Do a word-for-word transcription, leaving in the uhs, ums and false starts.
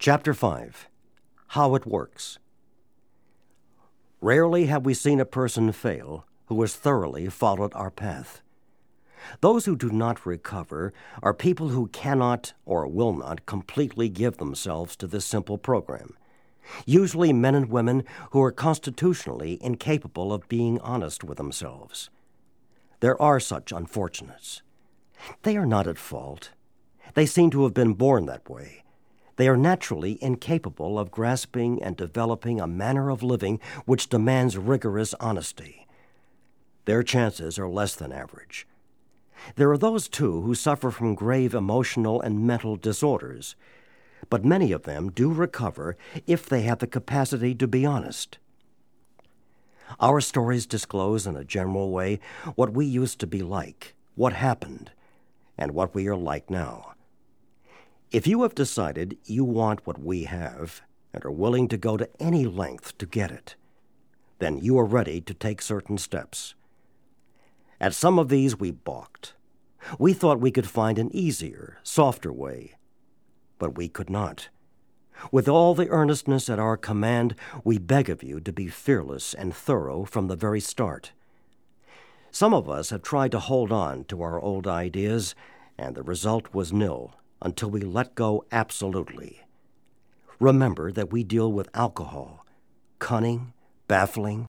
Chapter five. How it Works. Rarely have we seen a person fail who has thoroughly followed our path. Those who do not recover are people who cannot or will not completely give themselves to this simple program, usually men and women who are constitutionally incapable of being honest with themselves. There are such unfortunates. They are not at fault. They seem to have been born that way. They are naturally incapable of grasping and developing a manner of living which demands rigorous honesty. Their chances are less than average. There are those, too, who suffer from grave emotional and mental disorders, but many of them do recover if they have the capacity to be honest. Our stories disclose in a general way what we used to be like, what happened, and what we are like now. If you have decided you want what we have and are willing to go to any length to get it, then you are ready to take certain steps. At some of these we balked. We thought we could find an easier, softer way, but we could not. With all the earnestness at our command, we beg of you to be fearless and thorough from the very start. Some of us have tried to hold on to our old ideas, and the result was nil until we let go absolutely. Remember that we deal with alcohol, cunning, baffling,